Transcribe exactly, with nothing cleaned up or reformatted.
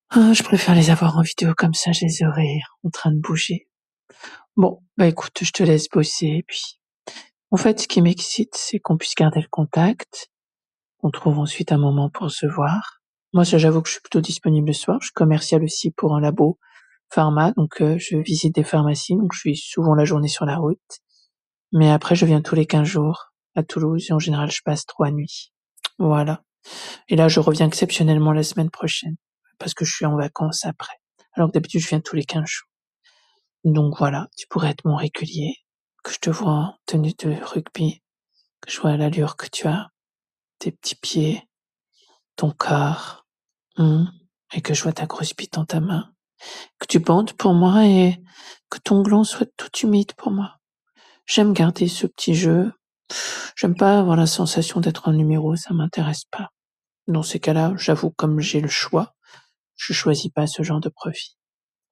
Ah, je préfère les avoir en vidéo comme ça, je les aurai en train de bouger. Bon, bah écoute, je te laisse bosser et puis en fait, ce qui m'excite, c'est qu'on puisse garder le contact, qu'on trouve ensuite un moment pour se voir. Moi, ça, j'avoue que je suis plutôt disponible le soir. Je suis commerciale aussi pour un labo pharma, donc heu, je visite des pharmacies, donc je suis souvent la journée sur la route. Mais après, je viens tous les quinze jours à Toulouse et en général, je passe trois nuits. Voilà. Et là, je reviens exceptionnellement la semaine prochaine parce que je suis en vacances après. Alors que d'habitude, je viens tous les quinze jours. Donc voilà, tu pourrais être mon régulier, que je te vois en tenue de rugby, que je vois l'allure que tu as, tes petits pieds, ton corps, mmh, et que je vois ta grosse bite dans ta main, que tu bandes pour moi et que ton gland soit tout humide pour moi. J'aime garder ce petit jeu. J'aime pas avoir la sensation d'être un numéro, ça m'intéresse pas. Dans ces cas-là, j'avoue, comme j'ai le choix, je choisis pas ce genre de profil.